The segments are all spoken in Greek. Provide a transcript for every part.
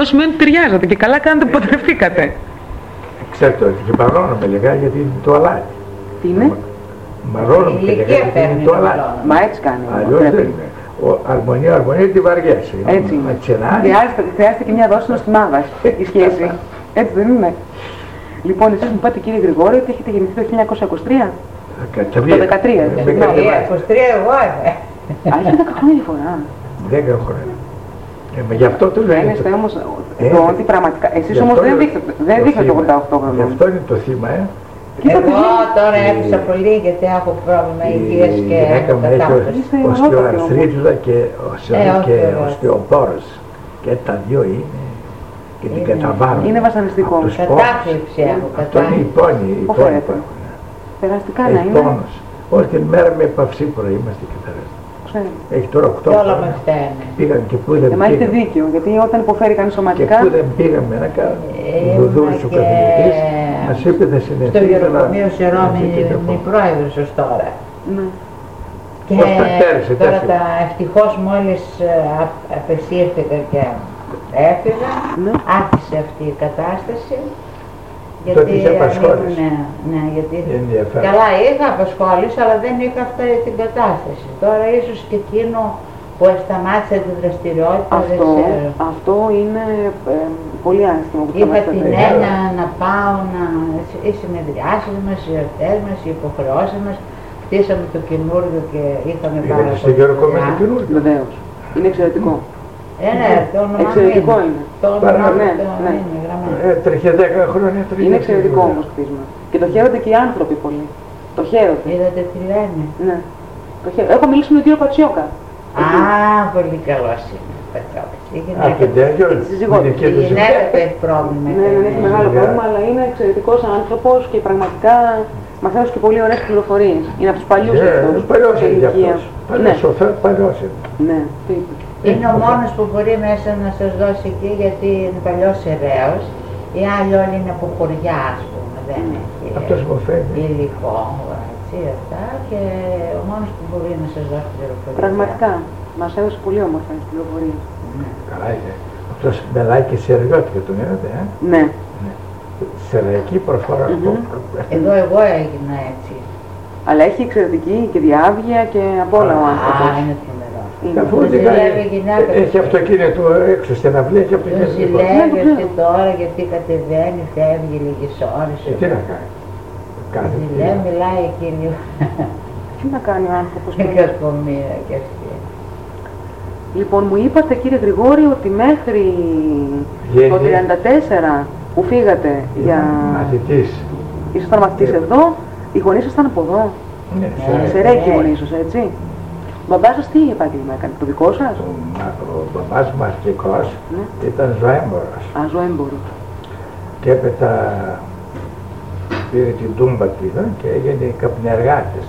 Αυτό σημαίνει ότι ταιριάζατε και καλά κάνετε που παντρευτήκατε. Ξέρετε ότι και μαρώνομαι λιγά γιατί είναι το αλάτι. Τι είναι? Μαρώνομαι λιγά γιατί είναι το αλάτι. Μα έτσι κάνει. Αλλιώς δεν είναι. Αρμονία τη βαριέσαι. Έτσι είναι. Χρειάζεται και μια δόση νοστιμάδας η σχέση. Έτσι δεν είναι? Λοιπόν, εσείς μου πάτε κύριε Γρηγόρη ότι έχετε γεννηθεί το 1923. Το 13. 23 εγώ είμαι. Α, έχει 10 χρόνια διαφορά. 10 χρόνια. Γι' αυτό το λέω. Ένεστε όμως ότι πραγματικά. Εσείς όμως δεν δείχνετε 88 χρόνια. Γι' αυτό είναι το θύμα, Εγώ τώρα έφυσα πολύ γιατί έχω πρόβλημα υγείας και έχω κατάσταση. Οστεοαρθρίτιδα και οστεοπόρος. Και τα δύο είναι και την καταβάλουν. Είναι βασανιστικό. Κατάθλιψη έχω. Αυτό είναι η πόνη. Περαστικά να είναι. Πόνος. Όλη την μέρα με παυσίπορα είμαστε και τα ρέστα. Έχει τώρα 8 όλα με φταίνε. Πήγαν και πού δεν πήγαμε. Μα έχετε δίκιο, γιατί όταν υποφέρει κανείς σωματικά. Και πού δεν πήγαμε να κάνουμε. Δουδούρης ο καθηγητής μας είπε δεν συνεχίζει. Στο γεροκομείο σε Ρώμη είναι η πρόεδρος ως τώρα. Και τώρα ευτυχώς μόλις απεσύρθηκα και έφυγα, άρχισε αυτή η κατάσταση. Γιατί είχε απασχόληση. Ναι, γιατί καλά είχα απασχόληση, αλλά δεν είχα αυτή την κατάσταση. Τώρα ίσως και εκείνο που σταμάτησε τη δραστηριότητα, δεν ξέρω. Αυτό είναι πολύ άσχημο. Είχα την έννοια να πάω οι συνεδριάσεις μας, οι εορτές μας, οι υποχρεώσεις μας. Χτίσαμε το καινούργιο και είχαμε πάρα πολύ. Στο γεροκομείο το καινούργιο. Βεβαίως. Είναι εξαιρετικό. Ναι, το όνομα εξαιρετικό είναι. Το όνομα είναι γραμμένο. Τρέχει 10 χρόνια. Είναι εξαιρετικό όμως κτίσμα. Και το χαίρονται και οι άνθρωποι πολύ. Το χαίρονται. Είδατε τι λένε. Ναι. Έχω μιλήσει με τον κύριο Πατσιόκα. Α, πολύ καλός είναι ο Πατσιόκας. Η γυναίκα του έχει πρόβλημα. Ναι, έχει μεγάλο πρόβλημα, αλλά είναι εξαιρετικός άνθρωπος και πραγματικά μαθαίνω και πολύ ωραίες πληροφορίες. Είναι από τους παλιούς αυτούς. Παλιός είναι αυτός. Παλιός είναι. Ναι. Είναι ο μόνος που μπορεί μέσα να σας δώσει εκεί, γιατί είναι παλιός Εραίος. Οι άλλοι όλοι είναι από χωριά, ας πούμε, δεν έχει υλικό, έτσι, αυτά. Και ο μόνος που μπορεί να σας δώσει πληροφορίες. Πραγματικά, μας έδωσε πολύ όμορφα τις πληροφορίες. Καλά είναι. Αυτός μιλάει και σεριώτικα τον είδατε, Ναι. Σεραϊκή προφορά. Εδώ εγώ έγινα έτσι. Αλλά έχει εξαιρετική και διάβγεια και από όλα ο άνθρωπος. Έχει αυτοκίνητο έξω στην αυλή και αυτοκίνητο. Το ζηλεύει αυτή τώρα γιατί κατεβαίνει, φεύγει λίγες ώρες. Τι να κάνει. Ζηλεύει, μιλάει εκείνη. Τι να κάνει ο άνθρωπος. Κακομοίρα και αυτή. Λοιπόν, μου είπατε κύριε Γρηγόρη ότι μέχρι το 1934 που φύγατε για... Μαθητής. Ήσασταν μαθητής εδώ, οι γονείς ήσασταν από εδώ. Σε Ρέκη οι γονείς σας, έτσι. Ο μπαμπάς σας τι επάγγελμα έκανε, το δικό σας? Ο μπαμπάς μου αρχικός ήταν ζωέμπορος. Α, ζωέμπορος. Και έπειτα πήρε την τούμπα του και έγινε καπνεργάτης.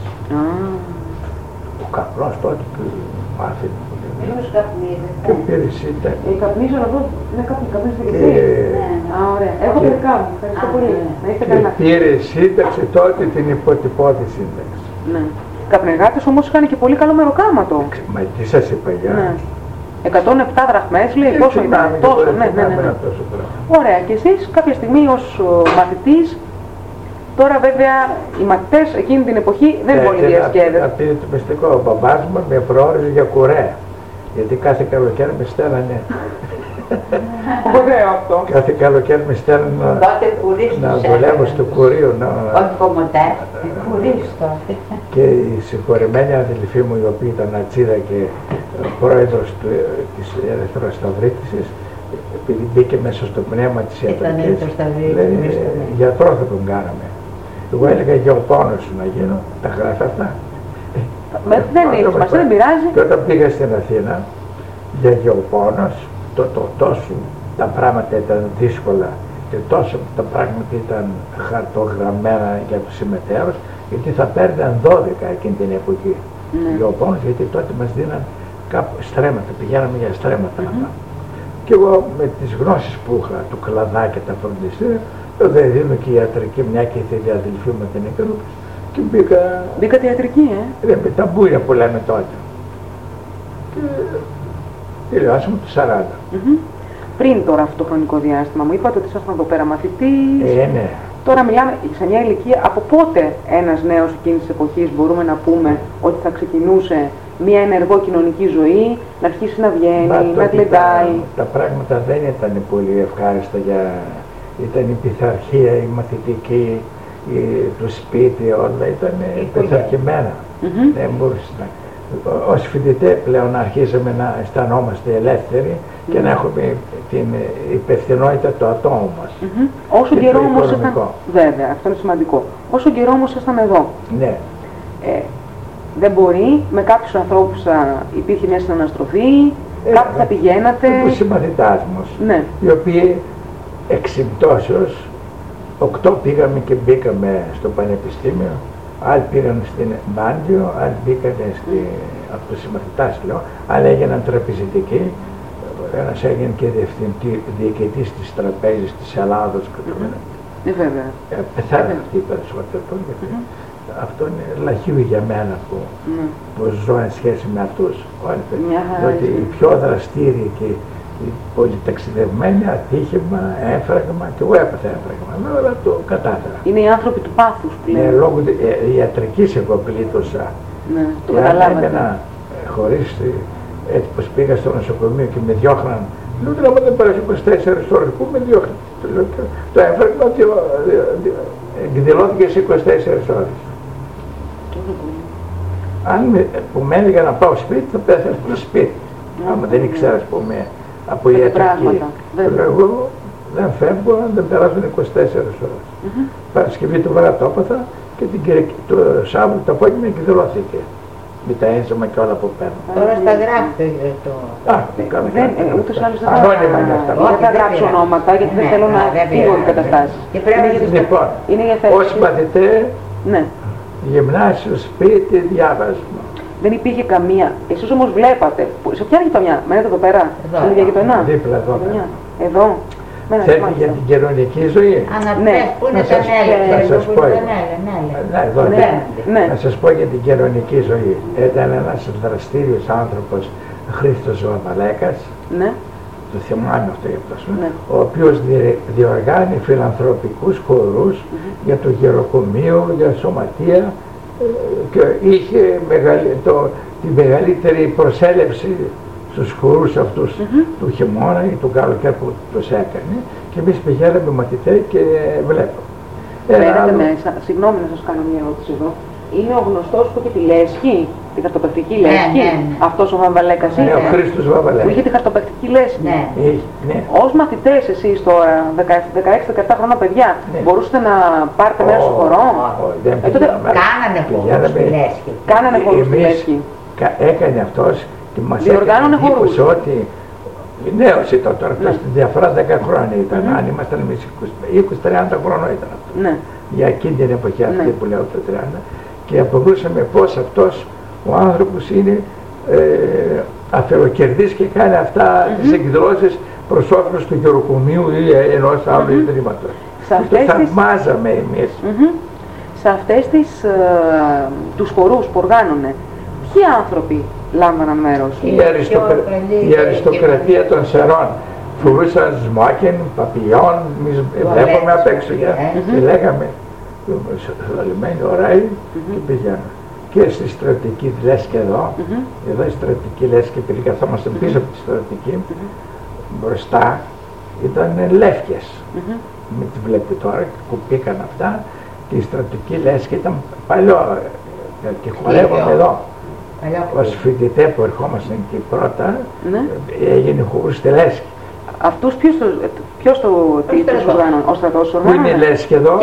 Ο καπνός τότε που μάθαινε. Ποιος καπνίζεται? Και πήρε σύνταγμα. Καπνίζω να δω, είναι καπνίζεται. Α, ωραία. Έχω παιδιά μου, ευχαριστώ πολύ. Και πήρε σύνταξη τότε την υποτυπώδη σύνταξη. Ναι. Καπνεργάτες όμως είχαν και πολύ καλό μεροκάματο. Μα τι σας είπα για... 107 δραχμές λέει, πόσο ήταν, τόσο, ναι. Ωραία, και εσείς κάποια στιγμή ως μαθητής, τώρα βέβαια οι μαθητές εκείνη την εποχή δεν πολύ διασκέδευαν. Να πει το μυστικό, ο μπαμπάς μου με προόριζε για κουρέα, γιατί κάθε καλοκαίρι με στέλνανε. Ωραίο αυτό. Κάθε καλοκαίρι με στέλνανε να δουλεύω στο κουρείο. Όχι κομμωτέ, κουρείς τότε. Και η συγχωρεμένη αδελφή μου, η οποία ήταν ατσίδα και πρόεδρος της Ελευθεροσταυρίτησης, επειδή μπήκε μέσα στο πνεύμα της ιατρικής, λέει, γιατρό θα τον κάναμε. Εγώ έλεγα γεωπόνος σου να γίνω, τα γράφει αυτά. Δεν έχει σημασία, δεν πειράζει. Και όταν πήγα στην Αθήνα για γεωπόνος, τόσο τα πράγματα ήταν δύσκολα και τόσο τα πράγματα ήταν χαρτογραμμένα για τους συμμετέχους, γιατί θα παίρναν 12 εκείνη την εποχή γεωπόνος, γιατί τότε μας δίναν κάπου στρέμματα, πηγαίναμε για στρέμματα να πάμε. Και εγώ με τις γνώσεις που είχα, του κλαδά και τα φροντιστήρια, δεν δίνω και ιατρική, μια και ήθελε η αδελφή μου την έκανε, και μπήκα... Μπήκατε ιατρική, με τα μπούια που λέμε τότε. Και τελειώσαμε το 40. πριν τώρα αυτό το χρονικό διάστημα. Μου είπατε ότι ήσασταν εδώ πέρα μαθητής. Ναι. Τώρα μιλάμε σε μια ηλικία, από πότε ένας νέος εκείνης της εποχής μπορούμε να πούμε ότι θα ξεκινούσε μια ενεργό κοινωνική ζωή, να αρχίσει να βγαίνει, να γλεντάει. Τα πράγματα δεν ήταν πολύ ευχάριστα ήταν η πειθαρχία, η μαθητική, το σπίτι, όλα ήταν πειθαρχημένα. Δεν μπορούσε να... Ως φοιτητές πλέον αρχίσαμε να αισθανόμαστε ελεύθεροι και να έχουμε την υπευθυνότητα του ατόμου μας. Όσο καιρό όμως ήσταν... Βέβαια, αυτό είναι σημαντικό. Όσο καιρό όμως ήσταν εδώ. Ναι. Δεν μπορεί, με κάποιους ανθρώπους υπήρχε μια συναναστροφή, κάπου θα πηγαίνατε... Τους συμμαθητάς μας, ναι. Οι οποίοι εξυμπτώσεως 8 πήγαμε και μπήκαμε στο πανεπιστήμιο, άλλοι πήγαν στην Μάντιο, άλλοι μπήκαν από τους συμμαθητάς λέω, άλλοι έγιναν τραπεζιτικοί, ένας έγινε και διοικητής της τραπέζης της Ελλάδος. Βέβαια. Πεθάνε αυτοί οι περισσότεροι, γιατί αυτό είναι λαχείο για μένα που ζω εν σχέση με αυτούς. Διότι οι πιο δραστήριοι και οι πολυταξιδευμένοι, ατύχημα, έμφραγμα, και εγώ έπαθα έμφραγμα, αλλά το κατάφερα. Είναι οι άνθρωποι του πάθους που λένε. Λόγω ιατρικής εγώ πλήτωσα. Ναι, το καταλάβατε. Έμενα χωρίς, έτσι πως πήγα στο νοσοκομείο και με διώχναν. Λέω ότι άμα δεν πέρασε 24 ώρες, πού με διώχναν. Το έμφραγμα εκδηλώθηκε σε 24 ώρες. Αν που με έλεγα να πάω σπίτι, θα πέθανε στο σπίτι. Άμα δεν ήξερα, ας πούμε, από ιατρική. Εγώ δεν φεύγω αν δεν περάσουν 24 ώρες. Παρασκευή το βράδυ το έπαθα και το Σάββατο το απόγευμα εκδηλώθηκε. Με τα ένσωμα και όλα που παίρνω. Τώρα στα γράφει το... Ούτως άλλως δεν θα γράψω ονόματα γιατί δεν θέλω να φύγω τις καταστάσεις. Λοιπόν, ως μαθητές, γυμνάσιο, σπίτι, διάβασμα. Δεν υπήρχε καμία. Εσείς όμως βλέπατε. Σε ποια γειτονιά, μένετε εδώ πέρα, στην ίδια γειτονιά. Δίπλα εδώ. Εδώ. Θέλετε για την κοινωνική ζωή. Πού είναι τα νέλη. Να σας πω για την κοινωνική ζωή. Ήταν ένας δραστήριος άνθρωπος, Χρήστος Βαβαλέκας. Το θυμάμαι αυτό για αυτό. Ο οποίος διοργάνει φιλανθρωπικούς χορούς για το γεροκομείο, για σωματεία και είχε τη μεγαλύτερη προσέλευση στους χορούς αυτούς του χειμώνα ή του καλοκαίρι που τους έκανε και εμείς πηγαίναμε μαθητές και βλέπαμε. Φέρετε μέσα, συγγνώμη να σας κάνω μια ερώτηση εδώ, είναι ο γνωστός που είχε τη λέσχη, τη χαρτοπαιχτική λέσχη, αυτός ο Βαμβαλέκας είναι. Ναι, ο Χρήστος Βαμβαλέκας. Που είχε τη χαρτοπαιχτική λέσχη. Ναι. Ως μαθητές εσείς τώρα, 16-17 χρόνια παιδιά, μπορούσατε να πάρετε μέρος στο χορό. Κάνανε χορούς στη λέσχη. Κάνανε χορούς στη λέσχη. Έκανε αυτός και μας έκανε εντύπωση ότι νέος ήταν τώρα, στην διαφορά 10 χρόνια ήταν, αν ήμασταν εμείς 20-30 χρόνια ήταν αυτό. Για εκείνη την εποχή αυτή που λέω το 30 και αποδούσαμε πως αυτός ο άνθρωπος είναι αφαιροκερδής και κάνει αυτά τις εκδηλώσεις προς όφελος του γεροκομείου ή ενός άλλου ιδρύματος. Το θαυμάζαμε εμείς. Σε αυτές τους χορούς που οργάνωνε, ποιοι άνθρωποι λάμβαναν μέρος? Η αριστοκρατία των Σερών. Φορούσαν σμόκιν, παπιόν, βλέπαμε απ' έξω και λέγαμε λαλημένοι ωραίοι και πηγαίνουμε. Και στη στρατική λέσχη εδώ, εδώ η στρατική λέσχη, επειδή καθόμαστε πίσω από τη στρατική, μπροστά ήταν λεύκες. Μην τη βλέπει τώρα, κουπήκαν αυτά και η στρατική λέσχη ήταν παλιό και χορεύαμε εδώ. Ως φοιτητές που ερχόμασταν και πρώτα, έγινε χορούς στη λέσχη. Αυτούς ποιος το οργάνωνε, ο στρατός οργάνωνε? Πού είναι η λέσχη εδώ,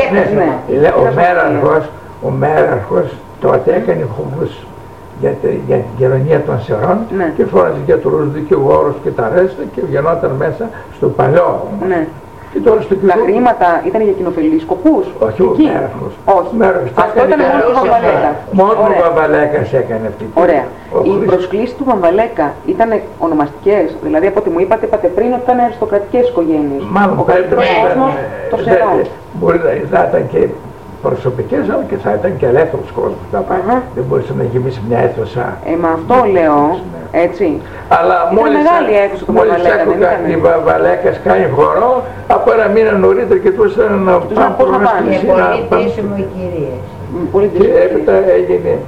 ο μέραρχος τότε έκανε χορούς για την κοινωνία των Σερών και φόραζε γιατρούς, δικηγόρους και τα ρέστα και βγαινόταν μέσα στο παλιό. Και τώρα στο τα χρήματα ήταν για κοινοφελείς σκοπούς? Όχι, ο μέραρχος. Όχι, αυτό ήταν μόνο του Βαμβαλέκα. Μόνο ο Βαμβαλέκας έκανε αυτή την. Ωραία. Οι προσκλήσεις του Βαμβαλέκα ήταν ονομαστικές, δηλαδή από ό,τι μου είπατε πριν ότι ήταν αριστοκρατικές οικογένειες. Μάλλον ο καλύτερος κόσμος των Σερών. Μπορεί να ήταν και προσωπικές, αλλά και θα ήταν και ελεύθερος κόσμος. Δεν μπορούσε να γεμίσει μια αίθουσα. Μα αυτό λέω, έτσι. Αλλά μόλις άκουγα οι Βαλέκας κάνει χορό, από ένα μήνα νωρίτερα και τους ήταν να πάνε προς πολύ τίσιμο οι κυρίες. Και έπειτα έγινε